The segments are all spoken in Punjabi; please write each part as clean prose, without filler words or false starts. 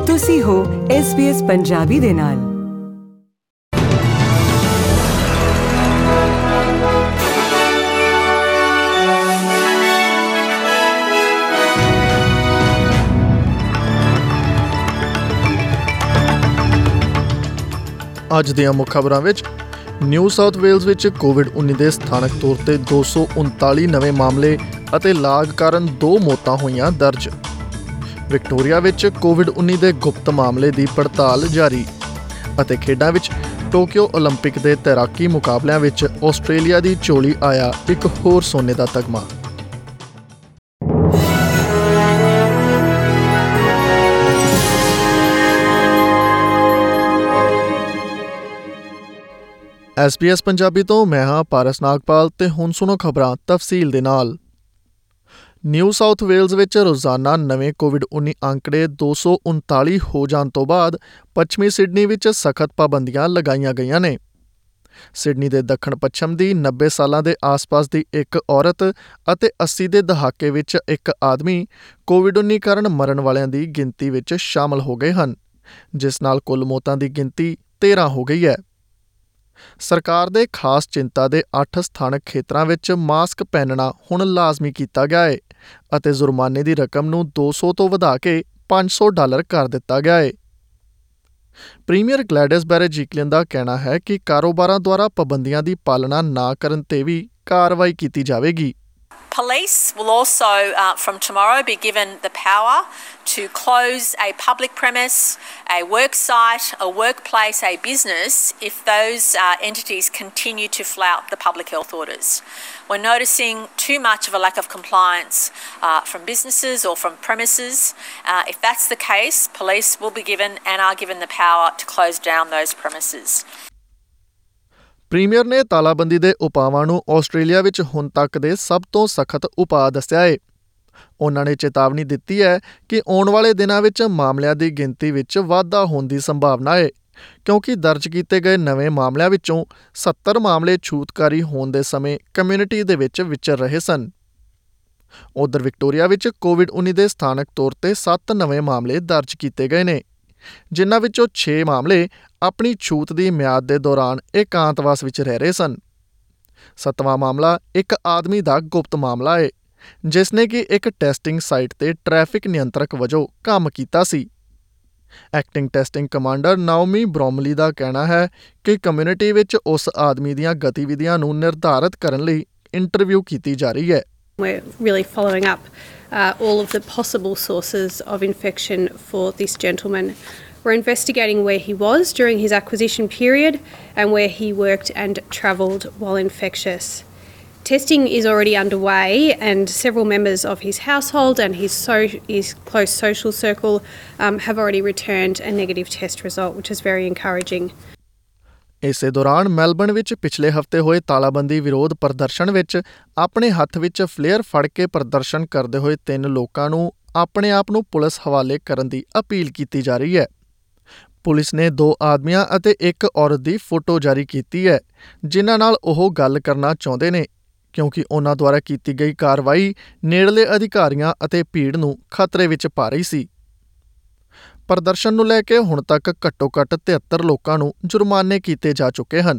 ਤੁਸੀਂ ਹੋ SBS ਪੰਜਾਬੀ ਦੇ ਨਾਲ। ਅੱਜ ਦੀਆਂ ਮੁੱਖ ਖਬਰਾਂ ਵਿੱਚ ਨਿਊ ਸਾਊਥ ਵੇਲਜ਼ ਵਿੱਚ ਕੋਵਿਡ-19 ਦੇ ਸਥਾਨਕ ਤੌਰ ਤੇ 239 ਨਵੇਂ ਮਾਮਲੇ ਅਤੇ ਲਾਗ ਕਾਰਨ 2 ਮੌਤਾਂ ਹੋਈਆਂ ਦਰਜ। ਵਿਕਟੋਰੀਆ ਵਿੱਚ ਕੋਵਿਡ-19 ਦੇ ਗੁਪਤ ਮਾਮਲੇ ਦੀ ਪੜਤਾਲ ਜਾਰੀ। ਅਤੇ ਖੇਡਾਂ ਵਿੱਚ ਟੋਕੀਓ ਓਲੰਪਿਕ ਦੇ ਤੈਰਾਕੀ ਮੁਕਾਬਲਿਆਂ ਵਿੱਚ ਆਸਟ੍ਰੇਲੀਆ ਦੀ ਝੋਲੀ ਆਇਆ ਇੱਕ ਹੋਰ ਸੋਨੇ ਦਾ ਤਗਮਾ। SBS ਪੰਜਾਬੀ ਤੋਂ ਮੈਂ ਹਾਂ ਪਾਰਸ ਨਾਗਪਾਲ ਤੇ ਹੁਣ ਸੁਣੋ ਖਬਰਾਂ ਤਫਸੀਲ ਦੇ ਨਾਲ। ਨਿਊ ਸਾਊਥ ਵੇਲਜ਼ ਵਿੱਚ ਰੋਜ਼ਾਨਾ ਨਵੇਂ ਕੋਵਿਡ-19 ਅੰਕੜੇ 239 ਹੋ ਜਾਣ ਤੋਂ ਬਾਅਦ ਪੱਛਮੀ ਸਿਡਨੀ ਵਿੱਚ ਸਖਤ ਪਾਬੰਦੀਆਂ ਲਗਾਈਆਂ ਗਈਆਂ ਨੇ। ਸਿਡਨੀ ਦੇ ਦੱਖਣ ਪੱਛਮ ਦੀ 90 ਸਾਲਾਂ ਦੇ ਆਸ-ਪਾਸ ਦੀ ਇੱਕ ਔਰਤ ਅਤੇ 80 ਦੇ ਦਹਾਕੇ ਵਿੱਚ ਇੱਕ ਆਦਮੀ ਕੋਵਿਡ-19 ਕਾਰਨ ਮਰਨ ਵਾਲਿਆਂ ਦੀ ਗਿਣਤੀ ਵਿੱਚ ਸ਼ਾਮਲ ਹੋ ਗਏ ਹਨ, ਜਿਸ ਨਾਲ ਕੁੱਲ ਮੌਤਾਂ ਦੀ ਗਿਣਤੀ 13 ਹੋ ਗਈ ਹੈ। ਸਰਕਾਰ ਦੇ ਖਾਸ ਚਿੰਤਾ ਦੇ 8 ਸਥਾਨਕ ਖੇਤਰਾਂ ਵਿੱਚ ਮਾਸਕ ਪਹਿਨਣਾ ਹੁਣ ਲਾਜ਼ਮੀ ਕੀਤਾ ਗਿਆ ਹੈ ਅਤੇ ਜੁਰਮਾਨੇ ਦੀ ਰਕਮ ਨੂੰ 200 ਤੋਂ ਵਧਾ ਕੇ $500 ਕਰ ਦਿੱਤਾ ਗਿਆ ਹੈ। ਪ੍ਰੀਮੀਅਰ ਗਲੈਡਿਸ ਬੈਰਜਿਕਲੀਅਨ ਦਾ ਕਹਿਣਾ ਹੈ ਕਿ ਕਾਰੋਬਾਰਾਂ ਦੁਆਰਾ ਪਾਬੰਦੀਆਂ ਦੀ ਪਾਲਣਾ ਨਾ ਕਰਨ ਤੇ ਵੀ ਕਾਰਵਾਈ ਕੀਤੀ ਜਾਵੇਗੀ। Police will also, from tomorrow, be given the power to close a public premise, a work site, a workplace, a business, if those entities continue to flout the public health orders. We're noticing too much of a lack of compliance from businesses or from premises. If that's the case, police will be given and are given the power to close down those premises. Premier ਨੇ ਤਾਲਾਬੰਦੀ ਦੇ ਉਪਾਵਾਂ ਨੂੰ ਆਸਟ੍ਰੇਲੀਆ ਵਿੱਚ ਹੁਣ ਤੱਕ ਦੇ ਸਭ ਤੋਂ ਸਖਤ ਉਪਾਅ ਦੱਸਿਆ ਹੈ। ਉਹਨਾਂ ਨੇ ਚੇਤਾਵਨੀ ਦਿੱਤੀ ਹੈ ਕਿ ਆਉਣ ਵਾਲੇ ਦਿਨਾਂ ਵਿੱਚ ਮਾਮਲਿਆਂ ਦੀ ਗਿਣਤੀ ਵਿੱਚ ਵਾਧਾ ਹੋਣ ਦੀ ਸੰਭਾਵਨਾ ਹੈ, ਕਿਉਂਕਿ ਦਰਜ ਕੀਤੇ ਗਏ ਨਵੇਂ ਮਾਮਲਿਆਂ ਵਿੱਚੋਂ 70 ਮਾਮਲੇ ਛੂਤਕਾਰੀ ਹੋਣ ਦੇ ਸਮੇਂ ਕਮਿਊਨਿਟੀ ਦੇ ਵਿੱਚ ਵਿਚਰ ਰਹੇ ਸਨ। ਉੱਧਰ ਵਿਕਟੋਰੀਆ ਵਿੱਚ ਕੋਵਿਡ-19 ਦੇ ਸਥਾਨਕ ਤੌਰ ਤੇ 7 ਨਵੇਂ ਮਾਮਲੇ ਦਰਜ ਕੀਤੇ ਗਏ ਨੇ, ਜਿਨ੍ਹਾਂ ਵਿੱਚੋਂ 6 ਮਾਮਲੇ ਆਪਣੀ ਛੂਤ ਦੀ ਮਿਆਦ ਦੇ ਦੌਰਾਨ ਏਕਾਂਤਵਾਸ ਵਿੱਚ ਰਹਿ ਰਹੇ ਸਨ। 7ਵਾਂ ਮਾਮਲਾ ਇੱਕ ਆਦਮੀ ਦਾ ਗੁਪਤ ਮਾਮਲਾ ਹੈ, ਜਿਸ ਨੇ ਕਿ ਇੱਕ ਟੈਸਟਿੰਗ ਸਾਈਟ ਤੇ ਟ੍ਰੈਫਿਕ ਨਿਯੰਤਰਕ ਵਜੋਂ ਕੰਮ ਕੀਤਾ ਸੀ। Acting testing commander Naomi Bromley ਦਾ ਕਹਿਣਾ ਹੈ ਕਿ ਕਮਿਊਨਿਟੀ ਵਿੱਚ ਉਸ ਆਦਮੀ ਦੀਆਂ ਗਤੀਵਿਧੀਆਂ ਨੂੰ ਨਿਰਧਾਰਤ ਕਰਨ ਲਈ ਇੰਟਰਵਿਊ ਕੀਤੀ ਜਾ ਰਹੀ ਹੈ। We're really following up all of the possible sources of infection for this gentleman. We're investigating where he was during his acquisition period and where he worked and travelled while infectious. Testing is already underway and several members of his household and his close social circle have already returned a negative test result, which is very encouraging. ਇਸੇ ਦੌਰਾਨ ਮੈਲਬਰਨ ਵਿੱਚ ਪਿਛਲੇ ਹਫ਼ਤੇ ਹੋਏ ਤਾਲਾਬੰਦੀ ਵਿਰੋਧ ਪ੍ਰਦਰਸ਼ਨ ਵਿੱਚ ਆਪਣੇ ਹੱਥ ਵਿੱਚ ਫਲੇਅਰ ਫੜ ਕੇ ਪ੍ਰਦਰਸ਼ਨ ਕਰਦੇ ਹੋਏ 3 ਲੋਕਾਂ ਨੂੰ ਆਪਣੇ ਆਪ ਨੂੰ ਪੁਲਿਸ ਹਵਾਲੇ ਕਰਨ ਦੀ ਅਪੀਲ ਕੀਤੀ ਜਾ ਰਹੀ ਹੈ। ਪੁਲਿਸ ਨੇ 2 ਆਦਮੀਆਂ ਅਤੇ 1 ਔਰਤ ਦੀ ਫੋਟੋ ਜਾਰੀ ਕੀਤੀ ਹੈ, ਜਿਨ੍ਹਾਂ ਨਾਲ ਉਹ ਗੱਲ ਕਰਨਾ ਚਾਹੁੰਦੇ ਨੇ, ਕਿਉਂਕਿ ਉਹਨਾਂ ਦੁਆਰਾ ਕੀਤੀ ਗਈ ਕਾਰਵਾਈ ਨੇੜਲੇ ਅਧਿਕਾਰੀਆਂ ਅਤੇ ਭੀੜ ਨੂੰ ਖਤਰੇ ਵਿੱਚ ਪਾ ਰਹੀ ਸੀ। ਪ੍ਰਦਰਸ਼ਨ ਨੂੰ ਲੈ ਕੇ ਹੁਣ ਤੱਕ ਘੱਟੋ-ਘੱਟ 73 ਲੋਕਾਂ ਨੂੰ ਜੁਰਮਾਨੇ ਕੀਤੇ ਜਾ ਚੁੱਕੇ ਹਨ।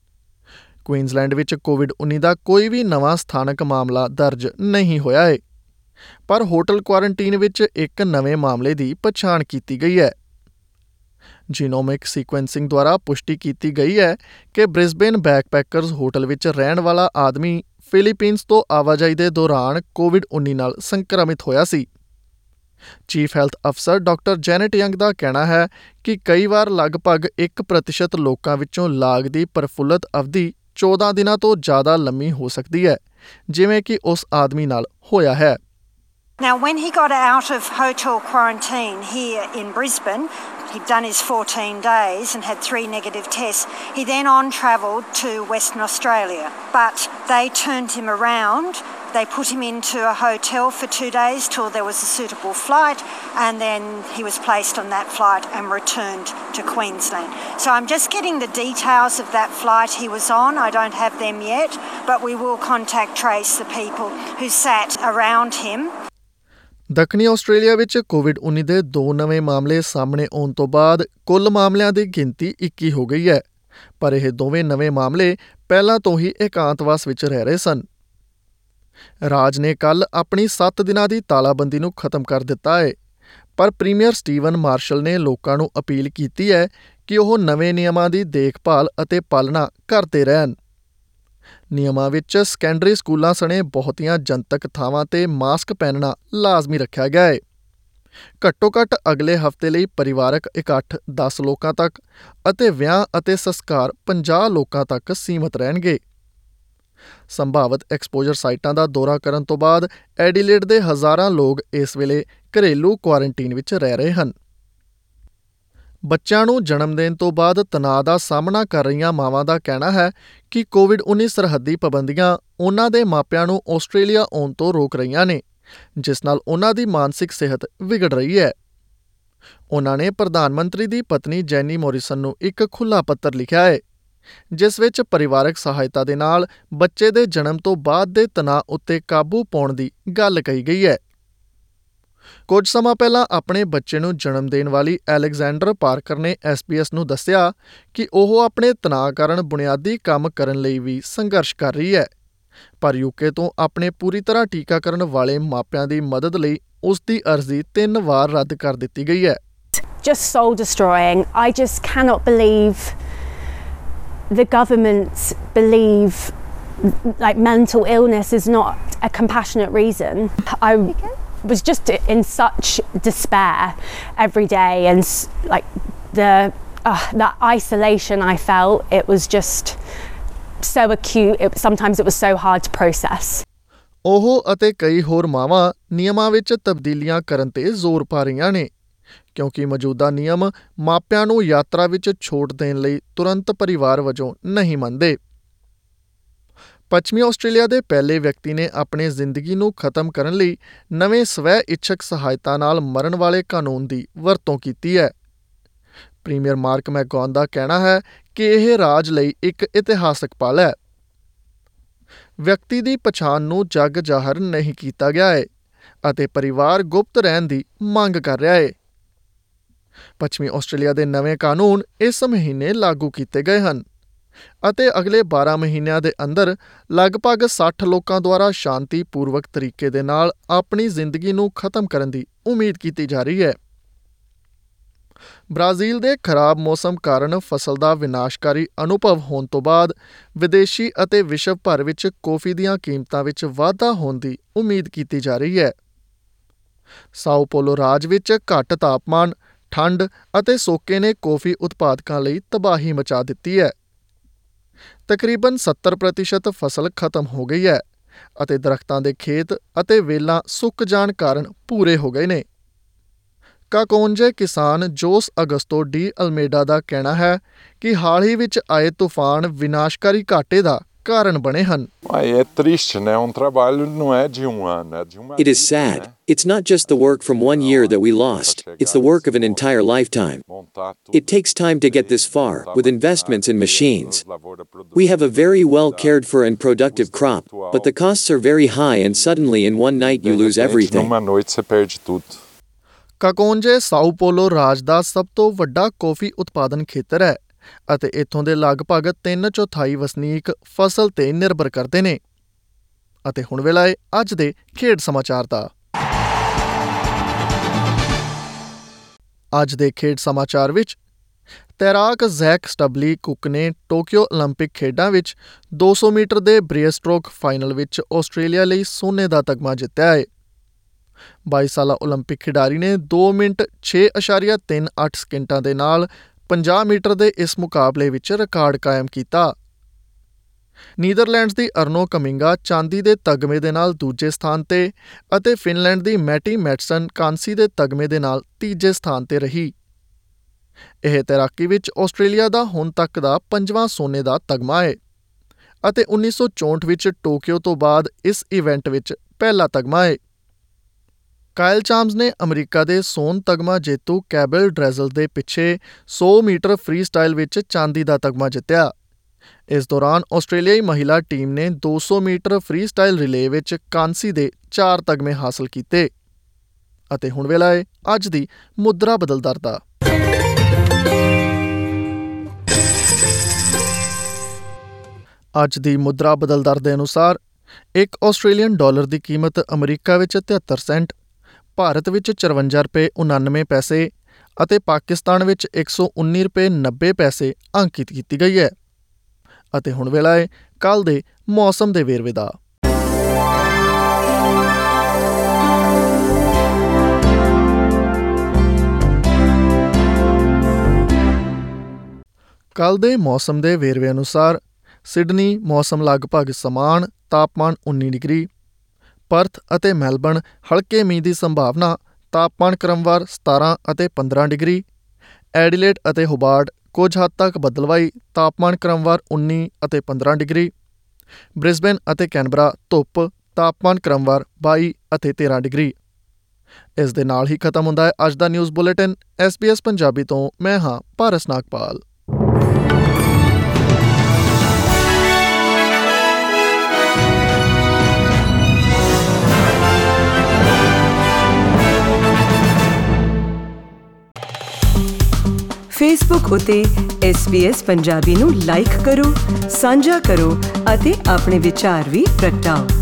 ਕੁਈਨਜ਼ਲੈਂਡ ਵਿੱਚ ਕੋਵਿਡ-19 ਦਾ ਕੋਈ ਵੀ ਨਵਾਂ ਸਥਾਨਕ ਮਾਮਲਾ ਦਰਜ ਨਹੀਂ ਹੋਇਆ ਹੈ, ਪਰ ਹੋਟਲ ਕੁਆਰੰਟੀਨ ਵਿੱਚ ਇੱਕ ਨਵੇਂ ਮਾਮਲੇ ਦੀ ਪਛਾਣ ਕੀਤੀ ਗਈ ਹੈ। ਜੀਨੋਮਿਕ ਸੀਕੁਐਂਸਿੰਗ ਦੁਆਰਾ ਪੁਸ਼ਟੀ ਕੀਤੀ ਗਈ ਹੈ ਕਿ ਬ੍ਰਿਸਬੇਨ ਬੈਕਪੈਕਰਜ਼ ਹੋਟਲ ਵਿੱਚ ਰਹਿਣ ਵਾਲਾ ਆਦਮੀ ਫਿਲੀਪੀਨਜ਼ ਤੋਂ ਆਵਾਜਾਈ ਦੇ ਦੌਰਾਨ ਕੋਵਿਡ-19 ਨਾਲ ਸੰਕਰਮਿਤ ਹੋਇਆ ਸੀ। ਚੀਫ ਹੈਲਥ ਅਫਸਰ ਡਾਕਟਰ ਜੈਨੇਟ ਯੰਗ ਦਾ ਕਹਿਣਾ ਹੈ ਕਿ ਕਈ ਵਾਰ ਲਗਭਗ 1% ਲੋਕਾਂ ਵਿੱਚੋਂ ਲਾਗ ਦੀ ਪ੍ਰਫੁੱਲਤ ਅਵਧੀ 14 ਦਿਨਾਂ ਤੋਂ ਜ਼ਿਆਦਾ ਲੰਮੀ ਹੋ ਸਕਦੀ ਹੈ, ਜਿਵੇਂ ਕਿ ਉਸ ਆਦਮੀ ਨਾਲ ਹੋਇਆ ਹੈ। Now, when he got out of hotel quarantine here in Brisbane, he'd done his 14 days and had 3 negative tests. He then on-travelled to Western Australia, but they turned him around. They put him into a hotel for 2 days till there was a suitable flight, and then he was placed on that flight and returned to Queensland. So I'm just getting the details of that flight he was on. I don't have them yet, but we will contact trace the people who sat around him. ਦੱਖਣੀ ਆਸਟ੍ਰੇਲੀਆ ਵਿੱਚ ਕੋਵਿਡ-19 ਦੇ 2 ਨਵੇਂ ਮਾਮਲੇ ਸਾਹਮਣੇ ਆਉਣ ਤੋਂ ਬਾਅਦ ਕੁੱਲ ਮਾਮਲਿਆਂ ਦੀ ਗਿਣਤੀ 21 ਹੋ ਗਈ ਹੈ, ਪਰ ਇਹ ਦੋਵੇਂ ਨਵੇਂ ਮਾਮਲੇ ਪਹਿਲਾਂ ਤੋਂ ਹੀ ਇਕਾਂਤਵਾਸ ਵਿੱਚ ਰਹਿ ਰਹੇ ਸਨ। ਰਾਜ ਨੇ ਕੱਲ੍ਹ ਆਪਣੀ 7 ਦਿਨਾਂ ਦੀ ਤਾਲਾਬੰਦੀ ਨੂੰ ਖਤਮ ਕਰ ਦਿੱਤਾ ਹੈ, ਪਰ ਪ੍ਰੀਮੀਅਰ ਸਟੀਵਨ ਮਾਰਸ਼ਲ ਨੇ ਲੋਕਾਂ ਨੂੰ ਅਪੀਲ ਕੀਤੀ ਹੈ ਕਿ ਉਹ ਨਵੇਂ ਨਿਯਮਾਂ ਦੀ ਦੇਖਭਾਲ ਅਤੇ ਪਾਲਣਾ ਕਰਦੇ ਰਹਿਣ। ਨਿਯਮਾਂ ਵਿੱਚ ਸੈਕੰਡਰੀ ਸਕੂਲਾਂ ਸਣੇ ਬਹੁਤੀਆਂ ਜਨਤਕ ਥਾਵਾਂ 'ਤੇ ਮਾਸਕ ਪਹਿਨਣਾ ਲਾਜ਼ਮੀ ਰੱਖਿਆ ਗਿਆ ਹੈ। ਘੱਟੋ-ਘੱਟ ਅਗਲੇ ਹਫ਼ਤੇ ਲਈ ਪਰਿਵਾਰਕ ਇਕੱਠ 10 ਲੋਕਾਂ ਤੱਕ ਅਤੇ ਵਿਆਹ ਅਤੇ ਸੰਸਕਾਰ 50 ਲੋਕਾਂ ਤੱਕ ਸੀਮਤ ਰਹਿਣਗੇ। ਸੰਭਾਵਤ ਐਕਸਪੋਜ਼ਰ ਸਾਈਟਾਂ ਦਾ ਦੌਰਾ ਕਰਨ ਤੋਂ ਬਾਅਦ ਐਡੀਲੇਡ ਦੇ ਹਜ਼ਾਰਾਂ ਲੋਕ ਇਸ ਵੇਲੇ ਘਰੇਲੂ ਕੁਆਰੰਟੀਨ ਵਿੱਚ ਰਹਿ ਰਹੇ ਹਨ। ਬੱਚਿਆਂ ਨੂੰ ਜਨਮ ਦੇਣ ਤੋਂ ਬਾਅਦ ਤਣਾਅ ਦਾ ਸਾਹਮਣਾ ਕਰ ਰਹੀਆਂ ਮਾਵਾਂ ਦਾ ਕਹਿਣਾ ਹੈ ਕਿ ਕੋਵਿਡ-19 ਸਰਹੱਦੀ ਪਾਬੰਦੀਆਂ ਉਨ੍ਹਾਂ ਦੇ ਮਾਪਿਆਂ ਨੂੰ ਆਸਟ੍ਰੇਲੀਆ ਆਉਣ ਤੋਂ ਰੋਕ ਰਹੀਆਂ ਨੇ, ਜਿਸ ਨਾਲ ਉਨ੍ਹਾਂ ਦੀ ਮਾਨਸਿਕ ਸਿਹਤ ਵਿਗੜ ਰਹੀ ਹੈ। ਉਨ੍ਹਾਂ ਨੇ ਪ੍ਰਧਾਨ ਮੰਤਰੀ ਦੀ ਪਤਨੀ ਜੈਨੀ ਮੋਰਿਸਨ ਨੂੰ ਇੱਕ ਖੁੱਲ੍ਹਾ ਪੱਤਰ ਲਿਖਿਆ ਹੈ, ਜਿਸ ਵਿੱਚ ਪਰਿਵਾਰਕ ਸਹਾਇਤਾ ਦੇ ਨਾਲ ਬੱਚੇ ਦੇ ਜਨਮ ਤੋਂ ਬਾਅਦ ਦੇ ਤਣਾਅ ਉੱਤੇ ਕਾਬੂ ਪਾਉਣ ਦੀ ਗੱਲ ਕਹੀ ਗਈ ਹੈ। ਕੁਝ ਸਮਾਂ ਪਹਿਲਾਂ ਆਪਣੇ ਬੱਚੇ ਨੂੰ ਜਨਮ ਦੇਣ ਵਾਲੀ ਐਲੈਗਜ਼ੈਂਡਰ ਪਾਰਕਰ ਨੇ SBS ਨੂੰ ਦੱਸਿਆ ਕਿ ਉਹ ਆਪਣੇ ਤਣਾਅ ਕਾਰਨ ਬੁਨਿਆਦੀ ਕੰਮ ਕਰਨ ਲਈ ਵੀ ਸੰਘਰਸ਼ ਕਰ ਰਹੀ ਹੈ, ਪਰ UK ਤੋਂ ਆਪਣੇ ਪੂਰੀ ਤਰ੍ਹਾਂ ਟੀਕਾਕਰਨ ਵਾਲੇ ਮਾਪਿਆਂ ਦੀ ਮਦਦ ਲਈ ਉਸ ਦੀ ਅਰਜ਼ੀ 3 ਵਾਰ ਰੱਦ ਕਰ ਦਿੱਤੀ ਗਈ ਹੈ। Just soul destroying. I just cannot believe the government believe like mental illness is not a compassionate reason. I was just in such despair every day, and like that isolation I felt, it was just so acute. Sometimes it was so hard to process. ਉਹ ਅਤੇ ਕਈ ਹੋਰ ਮਾਵਾਂ ਨਿਯਮਾਂ ਵਿੱਚ ਤਬਦੀਲੀਆਂ ਕਰਨ 'ਤੇ ਜ਼ੋਰ ਪਾ ਰਹੀਆਂ ਨੇ, ਕਿਉਂਕਿ ਮੌਜੂਦਾ ਨਿਯਮ ਮਾਪਿਆਂ ਨੂੰ ਯਾਤਰਾ ਵਿੱਚ ਛੋਟ ਦੇਣ ਲਈ ਤੁਰੰਤ ਪਰਿਵਾਰ ਵਜੋਂ ਨਹੀਂ ਮੰਨਦੇ। ਪੱਛਮੀ ਆਸਟ੍ਰੇਲੀਆ ਦੇ ਪਹਿਲੇ ਵਿਅਕਤੀ ਨੇ ਆਪਣੀ ਜ਼ਿੰਦਗੀ ਨੂੰ ਖਤਮ ਕਰਨ ਲਈ ਨਵੇਂ ਸਵੈ-ਇੱਛਕ ਸਹਾਇਤਾ ਨਾਲ ਮਰਨ ਵਾਲੇ ਕਾਨੂੰਨ ਦੀ ਵਰਤੋਂ ਕੀਤੀ ਹੈ। ਪ੍ਰੀਮੀਅਰ ਮਾਰਕ ਮੈਗੋਨ ਦਾ ਕਹਿਣਾ ਹੈ ਕਿ ਇਹ ਰਾਜ ਲਈ ਇੱਕ ਇਤਿਹਾਸਕ ਪਲ ਹੈ। ਵਿਅਕਤੀ ਦੀ ਪਛਾਣ ਨੂੰ ਜੱਗ ਜ਼ਾਹਰ ਨਹੀਂ ਕੀਤਾ ਗਿਆ ਹੈ ਅਤੇ ਪਰਿਵਾਰ ਗੁਪਤ ਰਹਿਣ ਦੀ ਮੰਗ ਕਰ ਰਿਹਾ ਹੈ। ਪੱਛਮੀ ਆਸਟ੍ਰੇਲੀਆ ਦੇ ਨਵੇਂ ਕਾਨੂੰਨ ਇਸ ਮਹੀਨੇ ਲਾਗੂ ਕੀਤੇ ਗਏ ਹਨ ਅਤੇ ਅਗਲੇ 12 ਮਹੀਨਿਆਂ ਦੇ ਅੰਦਰ ਲਗਭਗ 60 ਲੋਕਾਂ ਦੁਆਰਾ ਸ਼ਾਂਤੀਪੂਰਵਕ ਤਰੀਕੇ ਦੇ ਨਾਲ ਆਪਣੀ ਜ਼ਿੰਦਗੀ ਨੂੰ ਖਤਮ ਕਰਨ ਦੀ ਉਮੀਦ ਕੀਤੀ ਜਾ ਰਹੀ ਹੈ। ਬ੍ਰਾਜ਼ੀਲ ਦੇ ਖਰਾਬ ਮੌਸਮ ਕਾਰਨ ਫਸਲ ਦਾ ਵਿਨਾਸ਼ਕਾਰੀ ਅਨੁਭਵ ਹੋਣ ਤੋਂ ਬਾਅਦ ਵਿਦੇਸ਼ੀ ਅਤੇ ਵਿਸ਼ਵ ਭਰ ਵਿੱਚ ਕੌਫੀ ਦੀਆਂ ਕੀਮਤਾਂ ਵਿੱਚ ਵਾਧਾ ਹੋਣ ਦੀ ਉਮੀਦ ਕੀਤੀ ਜਾ ਰਹੀ ਹੈ। ਸਾਓ ਪੌਲੋ ਰਾਜ ਵਿੱਚ ਘੱਟ ਤਾਪਮਾਨ, ਠੰਡ ਅਤੇ ਸੋਕੇ ਨੇ ਕੌਫੀ ਉਤਪਾਦਕਾਂ ਲਈ ਤਬਾਹੀ ਮਚਾ ਦਿੱਤੀ ਹੈ। ਤਕਰੀਬਨ 70% ਫਸਲ ਖਤਮ ਹੋ ਗਈ ਹੈ ਅਤੇ ਦਰਖਤਾਂ ਦੇ ਖੇਤ ਅਤੇ ਵੇਲਾਂ ਸੁੱਕ ਜਾਣ ਕਾਰਨ ਪੂਰੇ ਹੋ ਗਏ ਨੇ। ਕਾਕੋਂਜੇ ਕਿਸਾਨ ਜੋਸ ਅਗਸਤੋ ਡੀ ਅਲਮੇਡਾ ਦਾ ਕਹਿਣਾ ਹੈ ਕਿ ਹਾਲ ਹੀ ਵਿੱਚ ਆਏ ਤੂਫਾਨ ਵਿਨਾਸ਼ਕਾਰੀ ਘਾਟੇ ਦਾ ਕਾਰਨ ਬਣੇ ਹਨ। É triste, né? Trabalho não é de ano, é de uma It is sad. It's not just the work from 1 year that we lost. It's the work of an entire lifetime. It takes time to get this far, with investments in machines. We have a very well cared for and productive crop, but the costs are very high and suddenly in one night you lose everything. Numa noite você perde tudo. ਕਾਕੋਂਜੇ Sao Paulo ਰਾਜ ਦਾ ਸਭ ਤੋਂ ਵੱਡਾ ਕੌਫੀ ਉਤਪਾਦਨ ਖੇਤਰ ਹੈ ਅਤੇ ਇੱਥੋਂ ਦੇ ਲਗਭਗ 3/4 ਵਸਨੀਕ ਫਸਲ 'ਤੇ ਨਿਰਭਰ ਕਰਦੇ ਨੇ। ਅਤੇ ਹੁਣ ਵੇਲਾ ਹੈ ਅੱਜ ਦੇ ਖੇਡ ਸਮਾਚਾਰ ਦਾ। ਅੱਜ ਦੇ ਖੇਡ ਸਮਾਚਾਰ ਵਿੱਚ ਤੈਰਾਕ ਜ਼ੈਕ ਸਟਬਲੀ ਕੁੱਕ ਨੇ ਟੋਕੀਓ ਓਲੰਪਿਕ ਖੇਡਾਂ ਵਿੱਚ 200 ਮੀਟਰ ਦੇ ਬ੍ਰੇਸਟ੍ਰੋਕ ਫਾਈਨਲ ਵਿੱਚ ਆਸਟ੍ਰੇਲੀਆ ਲਈ ਸੋਨੇ ਦਾ ਤਗਮਾ ਜਿੱਤਿਆ ਹੈ। 22 ਸਾਲਾ ਓਲੰਪਿਕ ਖਿਡਾਰੀ ਨੇ 2 ਮਿੰਟ 6.38 ਸਕਿੰਟਾਂ ਦੇ ਨਾਲ 50 ਮੀਟਰ ਦੇ ਇਸ ਮੁਕਾਬਲੇ ਵਿੱਚ ਰਿਕਾਰਡ ਕਾਇਮ ਕੀਤਾ। ਨੀਦਰਲੈਂਡਸ ਦੀ ਅਰਨੋ ਕਮਿੰਗਾ ਚਾਂਦੀ ਦੇ ਤਗਮੇ ਦੇ ਨਾਲ ਦੂਜੇ ਸਥਾਨ 'ਤੇ ਅਤੇ ਫਿਨਲੈਂਡ ਦੀ ਮੈਟੀ ਮੈਟਸਨ ਕਾਂਸੀ ਦੇ ਤਗਮੇ ਦੇ ਨਾਲ ਤੀਜੇ ਸਥਾਨ 'ਤੇ ਰਹੀ। ਇਹ ਤੈਰਾਕੀ ਵਿੱਚ ਆਸਟ੍ਰੇਲੀਆ ਦਾ ਹੁਣ ਤੱਕ ਦਾ 5ਵਾਂ ਸੋਨੇ ਦਾ ਤਗਮਾ ਹੈ ਅਤੇ 1964 ਵਿੱਚ ਟੋਕੀਓ ਤੋਂ ਬਾਅਦ ਇਸ ਇਵੈਂਟ ਵਿੱਚ ਪਹਿਲਾ ਤਗਮਾ ਹੈ। ਕਾਇਲ ਚਾਮਸ ਨੇ ਅਮਰੀਕਾ ਦੇ ਸੋਨ ਤਗਮਾ ਜੇਤੂ ਕੈਬਲ ਡਰੈਜ਼ਲ ਦੇ ਪਿੱਛੇ 100 ਮੀਟਰ ਫ੍ਰੀ ਸਟਾਈਲ ਵਿੱਚ ਚਾਂਦੀ ਦਾ ਤਗਮਾ ਜਿੱਤਿਆ। ਇਸ ਦੌਰਾਨ ਆਸਟ੍ਰੇਲੀਆਈ ਮਹਿਲਾ ਟੀਮ ਨੇ 200 ਮੀਟਰ ਫ੍ਰੀ ਸਟਾਈਲ ਰਿਲੇ ਵਿੱਚ ਕਾਂਸੀ ਦੇ 4 ਤਗਮੇ ਹਾਸਲ ਕੀਤੇ। ਅਤੇ ਹੁਣ ਵੇਲਾ ਹੈ ਅੱਜ ਦੀ ਮੁਦਰਾ ਬਦਲ ਦਰ ਦਾ। ਅੱਜ ਦੀ ਮੁਦਰਾ ਬਦਲ ਦਰ ਦੇ ਅਨੁਸਾਰ ਇੱਕ ਆਸਟ੍ਰੇਲੀਅਨ ਡਾਲਰ ਦੀ ਕੀਮਤ ਅਮਰੀਕਾ ਵਿੱਚ 73 ਸੈਂਟ, ਭਾਰਤ ਵਿੱਚ 54 ਰੁਪਏ 99 ਪੈਸੇ ਅਤੇ ਪਾਕਿਸਤਾਨ ਵਿੱਚ 119 ਰੁਪਏ 90 ਪੈਸੇ ਅੰਕਿਤ ਕੀਤੀ ਗਈ ਹੈ। ਅਤੇ ਹੁਣ ਵੇਲਾ ਹੈ ਕੱਲ੍ਹ ਦੇ ਮੌਸਮ ਦੇ ਵੇਰਵੇ ਦਾ। ਕੱਲ੍ਹ ਦੇ ਮੌਸਮ ਦੇ ਵੇਰਵੇ ਅਨੁਸਾਰ ਸਿਡਨੀ ਮੌਸਮ ਲਗਭਗ ਸਮਾਨ, ਤਾਪਮਾਨ 19 ਡਿਗਰੀ। ਪਰਥ ਅਤੇ ਮੈਲਬਰਨ ਹਲਕੇ ਮੀਂਹ ਦੀ ਸੰਭਾਵਨਾ, ਤਾਪਮਾਨ ਕ੍ਰਮਵਾਰ 17 ਅਤੇ 15 ਡਿਗਰੀ। ਐਡੀਲੇਡ ਅਤੇ ਹੋਬਾਰਟ ਕੁਝ ਹੱਦ ਤੱਕ ਬੱਦਲਵਾਈ, ਤਾਪਮਾਨ ਕ੍ਰਮਵਾਰ 19 ਅਤੇ 15 ਡਿਗਰੀ। ਬ੍ਰਿਸਬੇਨ ਅਤੇ ਕੈਨਬਰਾ ਧੁੱਪ, ਤਾਪਮਾਨ ਕ੍ਰਮਵਾਰ 22 ਅਤੇ 13 ਡਿਗਰੀ। ਇਸ ਦੇ ਨਾਲ ਹੀ ਖਤਮ ਹੁੰਦਾ ਹੈ ਅੱਜ ਦਾ ਨਿਊਜ਼ ਬੁਲੇਟਿਨ। SBS ਪੰਜਾਬੀ ਤੋਂ ਮੈਂ ਹਾਂ ਪਾਰਸ ਨਾਗਪਾਲ। ਫੇਸਬੁੱਕ ਉਤੇ SBS ਪੰਜਾਬੀ ਨੂੰ ਲਾਈਕ ਕਰੋ, ਸਾਂਝਾ ਕਰੋ ਅਤੇ ਆਪਣੇ ਵਿਚਾਰ ਵੀ ਪ੍ਰਗਟਾਓ।